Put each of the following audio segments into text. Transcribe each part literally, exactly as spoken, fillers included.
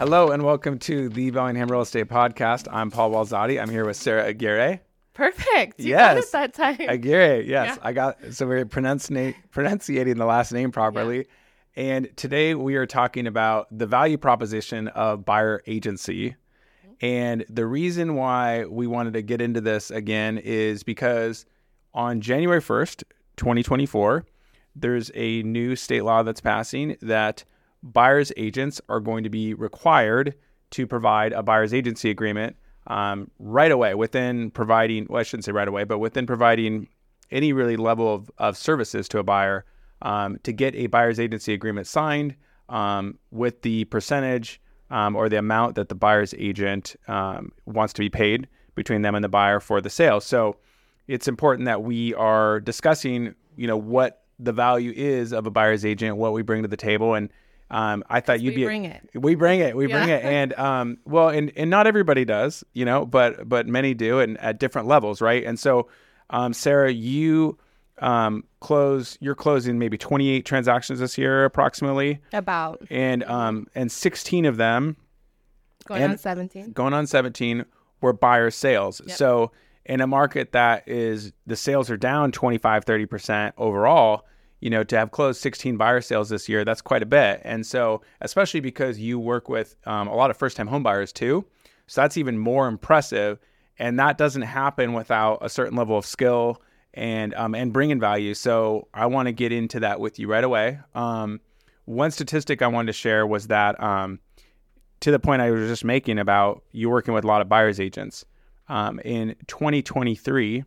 Hello and welcome to the Bellingham Real Estate Podcast. I'm Paul Walzati. I'm here with Sarah Aguirre. Perfect. You yes. got it that time. Aguirre, yes. Yeah. I got, so we're pronunciating, pronunciating the last name properly. Yeah. And today we are talking about the value proposition of buyer agency. And the reason why we wanted to get into this again is because on January first, twenty twenty-four, there's a new state law that's passing that buyer's agents are going to be required to provide a buyer's agency agreement um, right away within providing, well, I shouldn't say right away, but within providing any really level of, of services to a buyer um, to get a buyer's agency agreement signed um, with the percentage um, or the amount that the buyer's agent um, wants to be paid between them and the buyer for the sale. So it's important that we are discussing, you know, what the value is of a buyer's agent, what we bring to the table. And Um, I thought you'd we be. Bring it. We bring it. We yeah. bring it. And um, well, and, and not everybody does, you know, but but many do, and at different levels, right? And so, um, Sarah, you um, close. You're closing maybe twenty-eight transactions this year, approximately. About. And um, and sixteen of them. Going on seventeen. Going on seventeen were buyer sales. Yep. So in a market that is the sales are down twenty-five, thirty percent overall. You know, to have closed sixteen buyer sales this year, that's quite a bit. And so, especially because you work with um, a lot of first-time home buyers too, so that's even more impressive. And that doesn't happen without a certain level of skill and um, and bringing value. So I want to get into that with you right away. Um, one statistic I wanted to share was that um, to the point I was just making about you working with a lot of buyers agents. Um, in twenty twenty-three,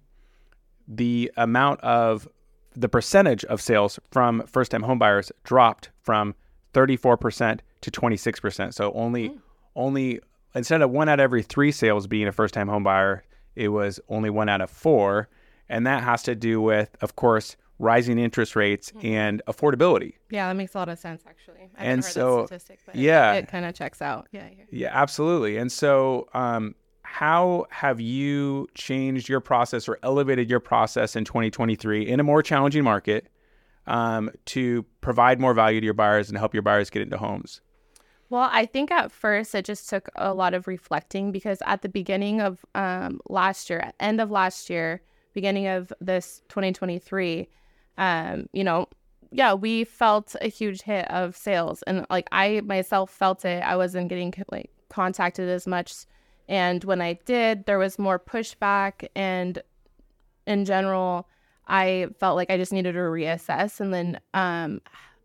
the amount of the percentage of sales from first-time homebuyers dropped from thirty-four percent to twenty-six percent. So only, mm. only instead of one out of every three sales being a first-time homebuyer, it was only one out of four. And that has to do with, of course, rising interest rates mm. and affordability. Yeah, that makes a lot of sense, actually. I and haven't heard so, that statistic, but yeah, it, it kind of checks out. Yeah, yeah, yeah, absolutely. And so, um, how have you changed your process or elevated your process in twenty twenty-three in a more challenging market um, to provide more value to your buyers and help your buyers get into homes? Well, I think at first it just took a lot of reflecting because at the beginning of um, last year, end of last year, beginning of this twenty twenty-three, um, you know, yeah, we felt a huge hit of sales. And like I myself felt it. I wasn't getting like contacted as much. And when I did, there was more pushback. And in general, I felt like I just needed to reassess and then um,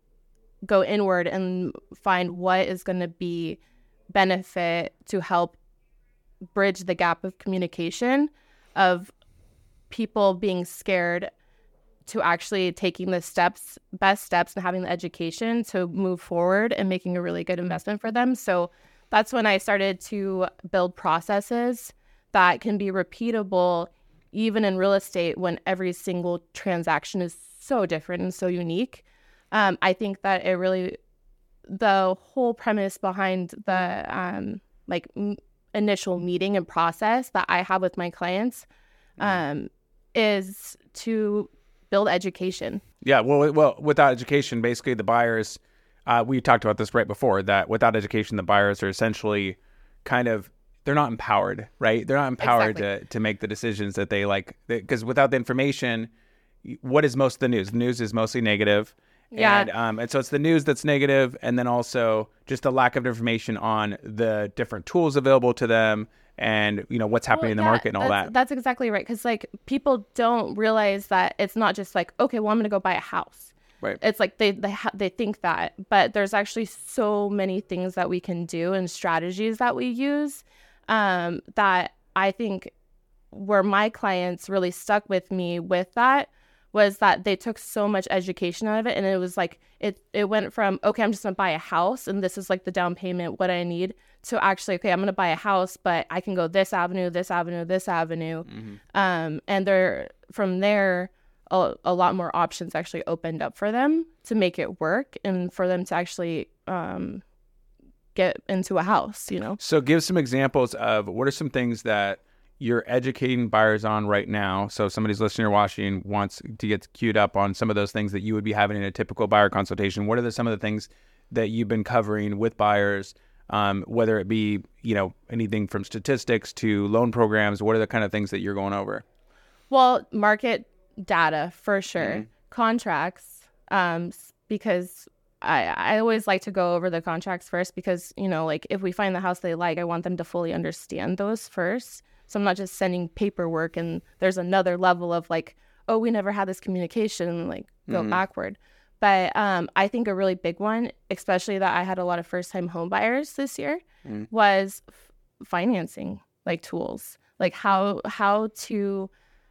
go inward and find what is going to be benefit to help bridge the gap of communication of people being scared to actually taking the steps, best steps and having the education to move forward and making a really good investment for them. So that's when I started to build processes that can be repeatable even in real estate when every single transaction is so different and so unique. Um, I think that it really, the whole premise behind the um, like m- initial meeting and process that I have with my clients um, is to build education. Yeah, well, well, without education, basically the buyers... Uh, we talked about this right before, that without education, the buyers are essentially kind of, they're not empowered, right? They're not empowered exactly. to, to make the decisions that they like. Because without the information, what is most of the news? The news is mostly negative. Yeah. And, um, and so it's the news that's negative, and then also just the lack of information on the different tools available to them and, you know, what's happening well, in the yeah, market and all that's, that. That's exactly right. Because, like, people don't realize that it's not just like, okay, well, I'm going to go buy a house. Right. It's like they they, ha- they think that, but there's actually so many things that we can do and strategies that we use um, that I think where my clients really stuck with me with that was that they took so much education out of it. And it was like, it, it went from, okay, I'm just going to buy a house and this is like the down payment, what I need, to actually, okay, I'm going to buy a house, but I can go this avenue, this avenue, this avenue. Mm-hmm. Um, and they're from there, A, a lot more options actually opened up for them to make it work and for them to actually um, get into a house, you know? So give some examples of what are some things that you're educating buyers on right now. So somebody's listening or watching wants to get queued up on some of those things that you would be having in a typical buyer consultation. What are the, some of the things that you've been covering with buyers um, whether it be, you know, anything from statistics to loan programs? What are the kind of things that you're going over? Well, market data for sure. Mm-hmm. Contracts, um, because I, I always like to go over the contracts first because, you know, like if we find the house they like, I want them to fully understand those first. So I'm not just sending paperwork and there's another level of like, oh, we never had this communication, like go mm-hmm. backward. But um, I think a really big one, especially that I had a lot of first-time home buyers this year, mm-hmm. was f- financing, like tools, like how how to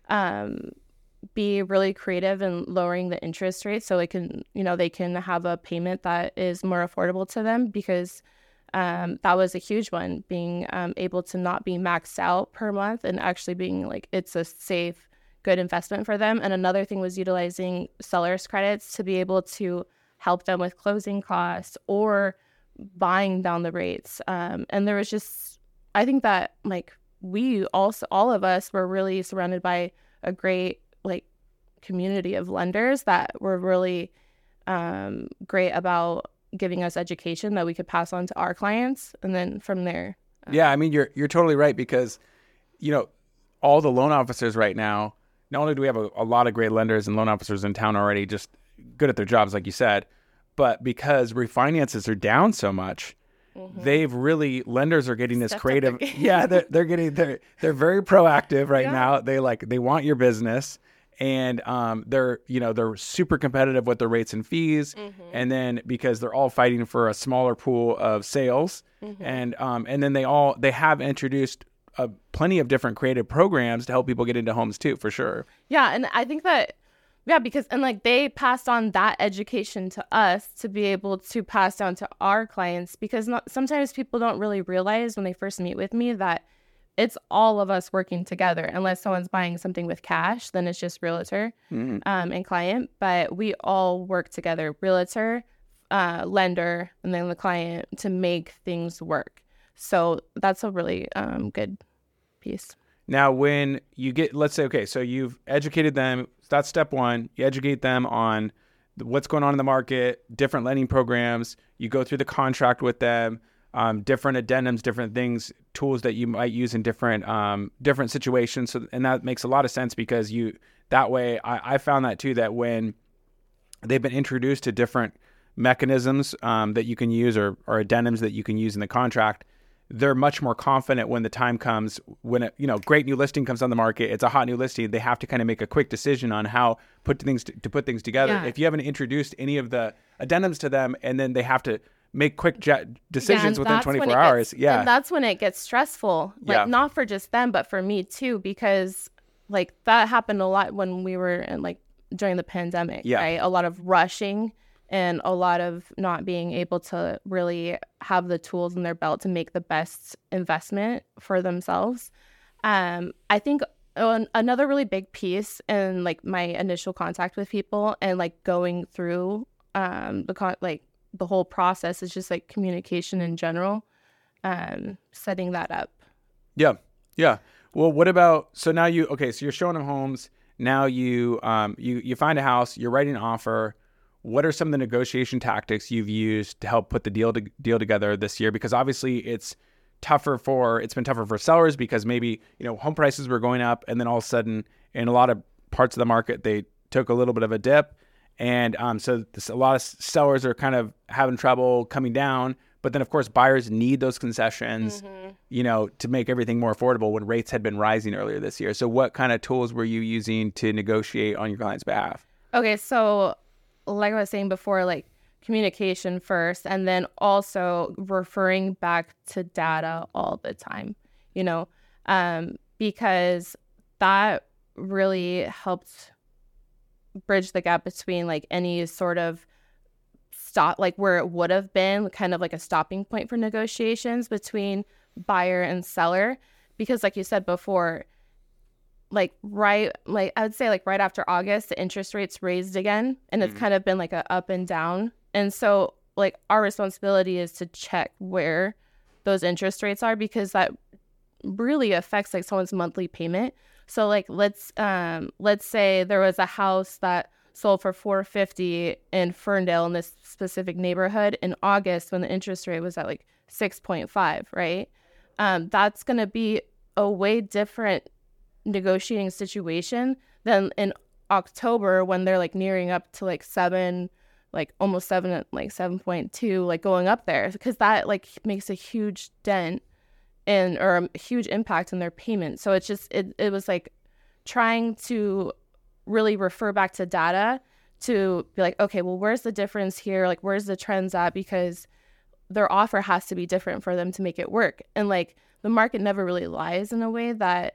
um, be really creative in lowering the interest rate so it can, you know, they can have a payment that is more affordable to them because um, that was a huge one, being um, able to not be maxed out per month and actually being like it's a safe, good investment for them. And another thing was utilizing sellers credits to be able to help them with closing costs or buying down the rates. Um, and there was just, I think that like we also, all of us were really surrounded by a great like community of lenders that were really um, great about giving us education that we could pass on to our clients. And then from there. Um, yeah, I mean, you're, you're totally right because, you know, all the loan officers right now, not only do we have a, a lot of great lenders and loan officers in town already, just good at their jobs, like you said, but because refinances are down so much, mm-hmm. they've really, lenders are getting this Stepped creative. Yeah, they're, they're getting, they're, they're very proactive right yeah. now. They like, they want your business and um, they're, you know, they're super competitive with their rates and fees. Mm-hmm. And then because they're all fighting for a smaller pool of sales mm-hmm. and, um, and then they all, they have introduced Uh, plenty of different creative programs to help people get into homes too, for sure. Yeah, and I think that, yeah, because, and like they passed on that education to us to be able to pass down to our clients because not, sometimes people don't really realize when they first meet with me that it's all of us working together. Unless someone's buying something with cash, then it's just realtor mm-hmm. um, and client, but we all work together, realtor, uh, lender, and then the client to make things work. So that's a really um, good piece. Now, when you get, let's say, okay, so you've educated them. That's step one. You educate them on what's going on in the market, different lending programs. You go through the contract with them, um, different addendums, different things, tools that you might use in different um, different situations. So, and that makes a lot of sense because you that way. I, I found that too. That when they've been introduced to different mechanisms um, that you can use or, or addendums that you can use in the contract, they're much more confident when the time comes when a, you know, great new listing comes on the market. It's a hot new listing. They have to kind of make a quick decision on how put things to, to put things together. Yeah. If you haven't introduced any of the addendums to them, and then they have to make quick j- decisions yeah, within twenty-four hours. Gets, yeah, and that's when it gets stressful. Like yeah. not for just them, but for me too, because like that happened a lot when we were in like during the pandemic. Yeah, right? A lot of rushing. And a lot of not being able to really have the tools in their belt to make the best investment for themselves. Um, I think another really big piece in like my initial contact with people and like going through um, the con- like the whole process is just like communication in general, um, setting that up. Yeah, yeah. Well, what about so now you okay? So you're showing them homes. Now you um you you find a house. You're writing an offer. What are some of the negotiation tactics you've used to help put the deal to, deal together this year? Because obviously it's tougher for it's been tougher for sellers because maybe, you know, home prices were going up and then all of a sudden in a lot of parts of the market they took a little bit of a dip, and um, so this, a lot of sellers are kind of having trouble coming down. But then of course buyers need those concessions, mm-hmm. you know, to make everything more affordable when rates had been rising earlier this year. So what kind of tools were you using to negotiate on your client's behalf? Okay, so like I was saying before, like communication first, and then also referring back to data all the time, you know, um, because that really helped bridge the gap between like any sort of stop, like where it would have been kind of like a stopping point for negotiations between buyer and seller. Because like you said before, like right, like I would say like right after August, the interest rates raised again, and it's mm-hmm. kind of been like a up and down. And so like our responsibility is to check where those interest rates are, because that really affects like someone's monthly payment. So like let's um let's say there was a house that sold for four hundred fifty in Ferndale in this specific neighborhood in August when the interest rate was at like six point five, right? Um, that's going to be a way different negotiating situation than in October when they're like nearing up to like seven, like almost seven, like seven point two, like going up there, because that like makes a huge dent in, or a huge impact in their payment. So it's just, it, it was like trying to really refer back to data to be like, okay, well, where's the difference here? Like, where's the trends at? Because their offer has to be different for them to make it work. And like the market never really lies in a way that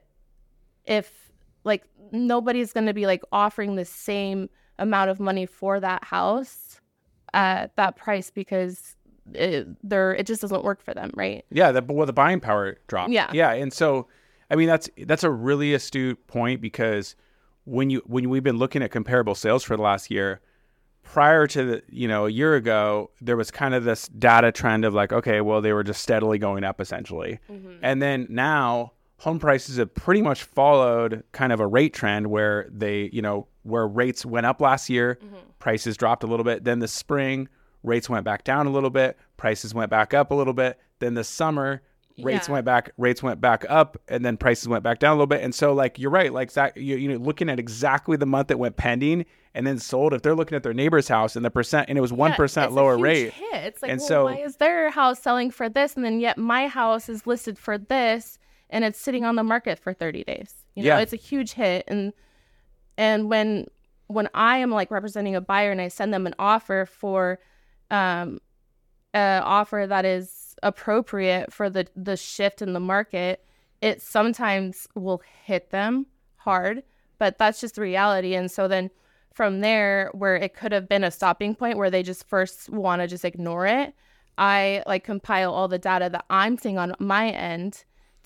if like nobody's going to be like offering the same amount of money for that house at that price, because it, they're, it just doesn't work for them, right? Yeah, the, well, the buying power dropped. Yeah. Yeah, and so, I mean, that's that's a really astute point, because when you when we've been looking at comparable sales for the last year, prior to the, you know, a year ago, there was kind of this data trend of like, okay, well, they were just steadily going up essentially. Mm-hmm. And then now home prices have pretty much followed kind of a rate trend where they, you know, where rates went up last year, mm-hmm. prices dropped a little bit. Then the spring, rates went back down a little bit, prices went back up a little bit. Then the summer, rates yeah. went back, rates went back up, and then prices went back down a little bit. And so, like, you're right, like that, you, you know, looking at exactly the month that went pending and then sold. If they're looking at their neighbor's house and the percent, and it was one yeah, percent lower a huge rate, hit. It's like, and well, so why is their house selling for this, and then yet my house is listed for this, and it's sitting on the market for thirty days? You know, yeah. it's a huge hit. And and when when I am like representing a buyer and I send them an offer for um an offer that is appropriate for the the shift in the market, it sometimes will hit them hard, but that's just the reality. And so then from there, where it could have been a stopping point where they just first want to just ignore it, I like compile all the data that I'm seeing on my end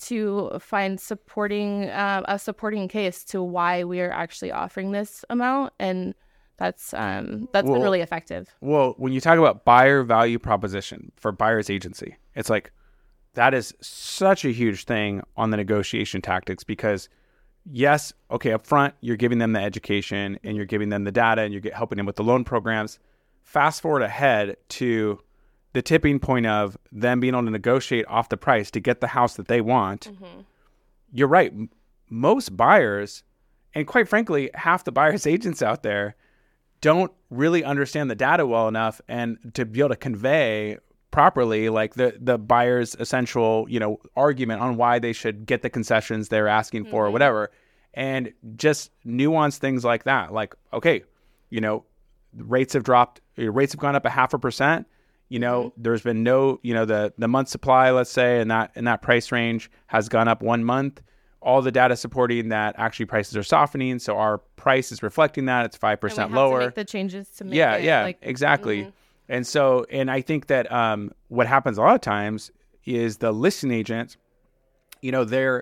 to find supporting uh, a supporting case to why we are actually offering this amount. And that's um that's well, been really effective. Well, when you talk about buyer value proposition for buyer's agency, it's like that is such a huge thing on the negotiation tactics, because yes, okay, up front, you're giving them the education and you're giving them the data and you're get, helping them with the loan programs. Fast forward ahead to the tipping point of them being able to negotiate off the price to get the house that they want. Mm-hmm. You're right. Most buyers, and quite frankly, half the buyers agents out there, don't really understand the data well enough and to be able to convey properly like the the buyer's essential, you know, argument on why they should get the concessions they're asking for, mm-hmm. or whatever. And just nuance things like that. Like, okay, you know, rates have dropped, rates have gone up a half a percent. You know, mm-hmm. there's been no, you know, the the month supply, let's say, in that in that price range has gone up one month. All the data supporting that actually prices are softening, so our price is reflecting that. It's five percent lower. To make the changes to make yeah, it, yeah, like, exactly. Mm-hmm. And so, and I think that um, what happens a lot of times is the listing agents, you know, they're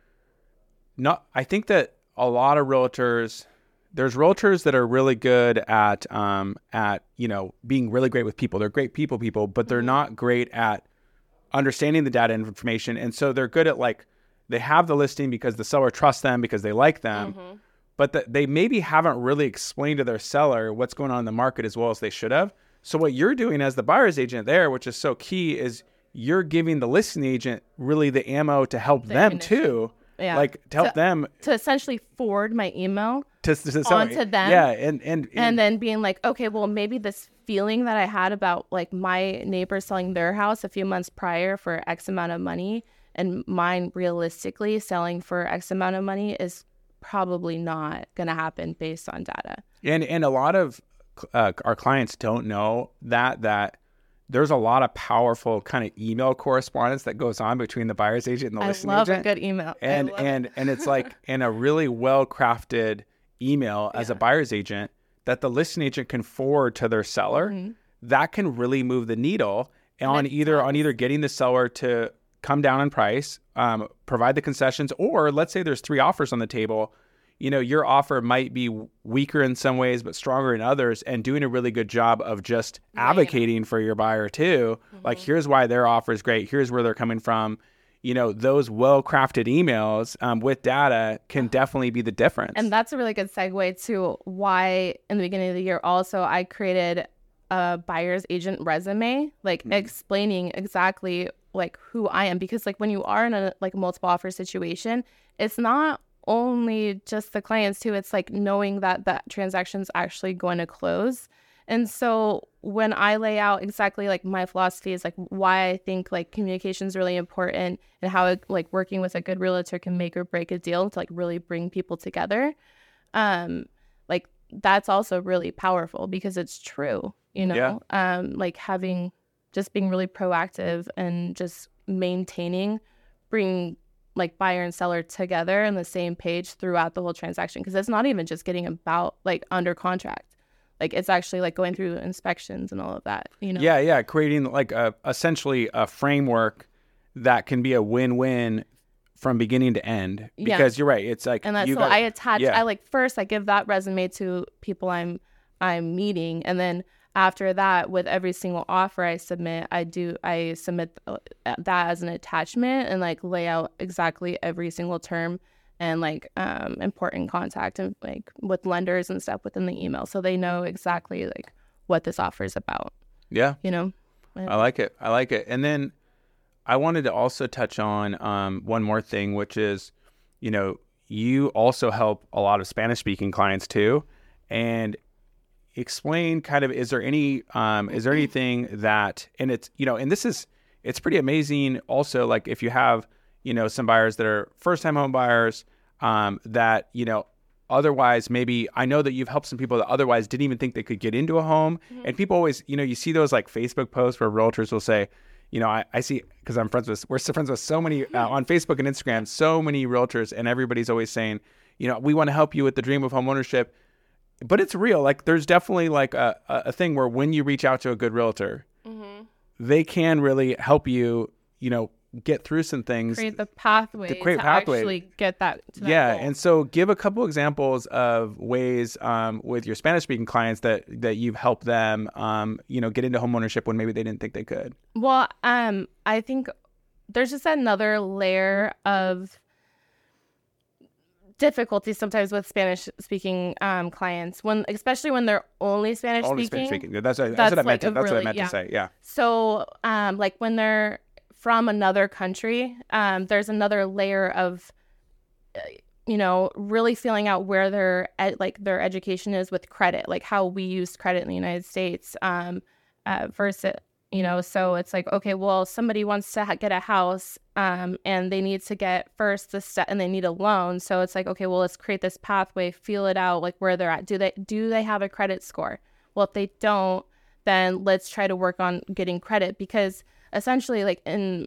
not. I think that a lot of realtors, there's realtors that are really good at um, at you know being really great with people. They're great people, people, but they're mm-hmm. not great at understanding the data and information. And so they're good at like. They have the listing because the seller trusts them, because they like them, mm-hmm. but the, they maybe haven't really explained to their seller what's going on in the market as well as they should have. So what you're doing as the buyer's agent there, which is so key, is you're giving the listing agent really the ammo to help the them ammunition. too. Yeah. Like to help to, them. To essentially forward my email to, to, to onto them. Yeah. And, and, and, and then being like, okay, well, maybe this feeling that I had about like my neighbor selling their house a few months prior for X amount of money, and mine realistically selling for X amount of money is probably not going to happen based on data. And and a lot of uh, our clients don't know that, that there's a lot of powerful kind of email correspondence that goes on between the buyer's agent and the I listing love agent. a good email. And and it. and it's like in a really well-crafted email as yeah. a buyer's agent that the listing agent can forward to their seller. Mm-hmm. That can really move the needle on either does. on either getting the seller to come down in price, um, provide the concessions, or let's say there's three offers on the table. You know, your offer might be weaker in some ways, but stronger in others, and doing a really good job of just right. advocating for your buyer too. Mm-hmm. Like, here's why their offer is great. Here's where they're coming from. You know, those well-crafted emails um, with data can definitely be the difference. And that's a really good segue to why in the beginning of the year also I created a buyer's agent resume, like mm-hmm. explaining exactly like who I am, because like when you are in a like multiple offer situation, it's not only just the clients too, it's like knowing that that transaction's actually going to close. And so when I lay out exactly like my philosophy is like why I think like communication is really important and how it, like working with a good realtor can make or break a deal to like really bring people together, um like that's also really powerful because it's true, you know. Yeah. um like having just being really proactive and just maintaining, bringing like buyer and seller together on the same page throughout the whole transaction, because it's not even just getting about like under contract. Like it's actually like going through inspections and all of that, you know? Yeah, yeah. Creating like a essentially a framework that can be a win-win from beginning to end. Because yeah. you're right. It's like, and that's you so got, I attach. yeah. I like first I give that resume to people I'm I'm meeting, and then after that, with every single offer I submit, I do I submit that as an attachment and like lay out exactly every single term and like um, important contact and like with lenders and stuff within the email, so they know exactly like what this offer is about. Yeah, you know, I like it. I like it. And then I wanted to also touch on um, one more thing, which is, you know, you also help a lot of Spanish-speaking clients too, and explain kind of is there any um, is there anything that, and it's, you know, and this is it's pretty amazing also, like if you have, you know, some buyers that are first-time home buyers um, that, you know, otherwise maybe, I know that you've helped some people that otherwise didn't even think they could get into a home. Mm-hmm. And people always, you know, you see those like Facebook posts where realtors will say, you know, I, I see, because I'm friends with, we're friends with so many uh, on Facebook and Instagram, so many realtors, and everybody's always saying, you know, we want to help you with the dream of home ownership. But it's real. Like there's definitely like a, a thing where when you reach out to a good realtor, mm-hmm. they can really help you, you know, get through some things, create the pathway to, create to pathway. actually get that, to that yeah goal. And so give a couple examples of ways um, with your Spanish speaking clients that that you've helped them um, you know, get into homeownership when maybe they didn't think they could. Well, um I think there's just another layer of difficulty sometimes with Spanish speaking um, clients, when especially when they're only Spanish only speaking. Spanish speaking. That's, that's, that's what I meant. like To, that's really, what I meant yeah. to say. Yeah. So um, like when they're from another country, um, there's another layer of, uh, you know, really feeling out where their ed- like their education is with credit, like how we use credit in the United States um, uh, versus, you know, so it's like, okay, well, somebody wants to ha- get a house um, and they need to get first the step and they need a loan. So it's like, okay, well, let's create this pathway, feel it out, like where they're at. Do they do they have a credit score? Well, if they don't, then let's try to work on getting credit, because essentially, like, in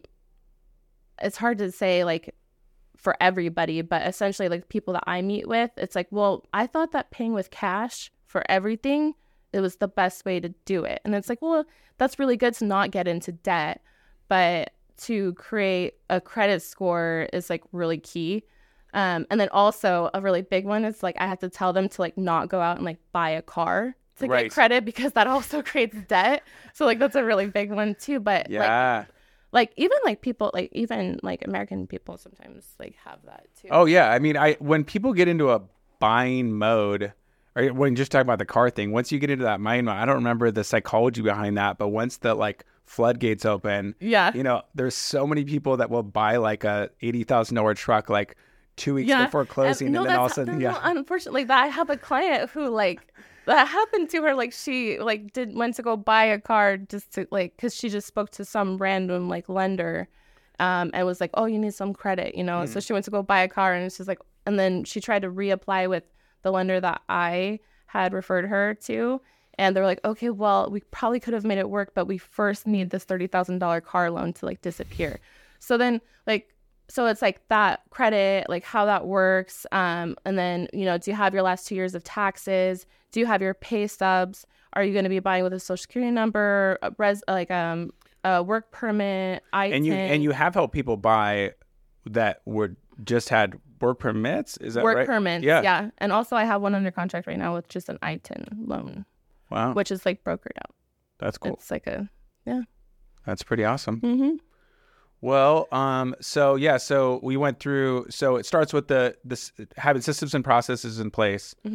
it's hard to say like for everybody, but essentially like people that I meet with, it's like, well, I thought that paying with cash for everything, it was the best way to do it. And it's like, well, that's really good to not get into debt, but to create a credit score is like really key. Um, and then also a really big one is like I have to tell them to like not go out and like buy a car to right. get credit, because that also creates debt. So like that's a really big one too. But yeah. like, like even like people like even like American people sometimes like have that too. Oh yeah, I mean, I when people get into a buying mode, or when just talking about the car thing, once you get into that mind mode, I don't remember the psychology behind that, but once the like floodgates open, yeah, you know, there's so many people that will buy like a eighty thousand dollar truck like two weeks yeah. before closing, and, no, and then all of a sudden, no, yeah. Unfortunately, that I have a client who like. That happened to her. Like she like did went to go buy a car just to like, because she just spoke to some random like lender um and was like, oh, you need some credit, you know. Mm. So she went to go buy a car, and it's just like, and then she tried to reapply with the lender that I had referred her to, and they're like, okay, well, we probably could have made it work, but we first need this thirty thousand dollars car loan to like disappear. So then like So it's like that credit, like how that works. Um, and then, you know, do you have your last two years of taxes? Do you have your pay stubs? Are you going to be buying with a social security number, a res, like um, a work permit, I T I N? And you and you have helped people buy that were just had work permits. Is that work right? Work permits, yeah. yeah. And also I have one under contract right now with just an I T I N loan. Wow. Which is like brokered out. That's cool. It's like a, yeah. That's pretty awesome. Mm-hmm. Well, um, so yeah, so we went through, so it starts with the, the having systems and processes in place. Mm-hmm.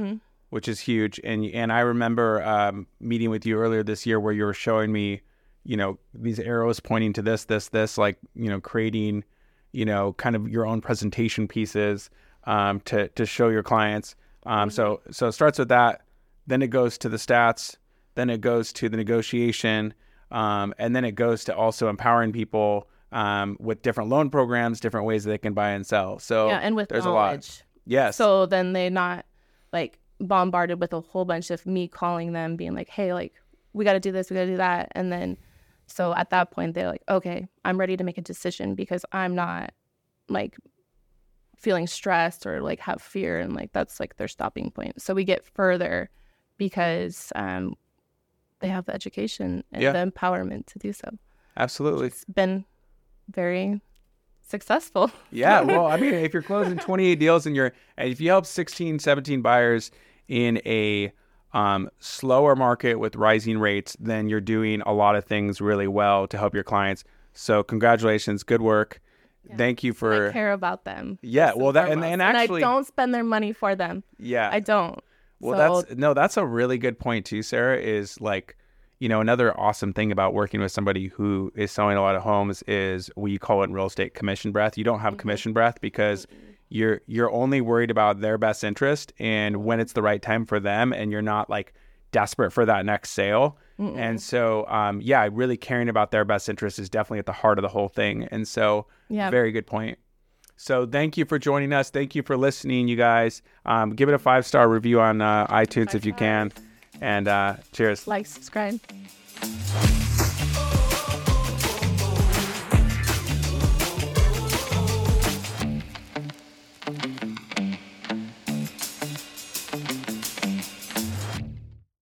which is huge. And and I remember um, meeting with you earlier this year where you were showing me, you know, these arrows pointing to this, this, this, like, you know, creating, you know, kind of your own presentation pieces um, to to show your clients. Um, so so it starts with that, then it goes to the stats, then it goes to the negotiation, um, and then it goes to also empowering people um, with different loan programs, different ways that they can buy and sell. So yeah, and with there's knowledge. a lot. Yes. So then they're not like bombarded with a whole bunch of me calling them, being like, hey, like, we got to do this, we got to do that. And then, so at that point, they're like, okay, I'm ready to make a decision because I'm not like feeling stressed or like have fear, and like that's like their stopping point. So we get further because um they have the education and yeah. the empowerment to do so. Absolutely. It's been very successful. Yeah, well, I mean, if you're closing twenty-eight deals and you're and if you help sixteen, seventeen buyers in a um slower market with rising rates, then you're doing a lot of things really well to help your clients. So congratulations, good work. Yeah. Thank you for I care about them. Yeah, well, that and, and actually, and I don't spend their money for them. Yeah, I don't. Well, so, that's no, that's a really good point too, Sarah. Is like, you know, another awesome thing about working with somebody who is selling a lot of homes is we call it in real estate commission breath. You don't have mm-hmm. commission breath because mm-hmm. you're you're only worried about their best interest and when it's the right time for them, and you're not like desperate for that next sale. Mm-mm. And so, um, yeah, really caring about their best interest is definitely at the heart of the whole thing. And so, yeah. very good point. So thank you for joining us. Thank you for listening, you guys. Um, give it a five-star review on uh, iTunes five if you stars. can. And uh, cheers. Like, subscribe.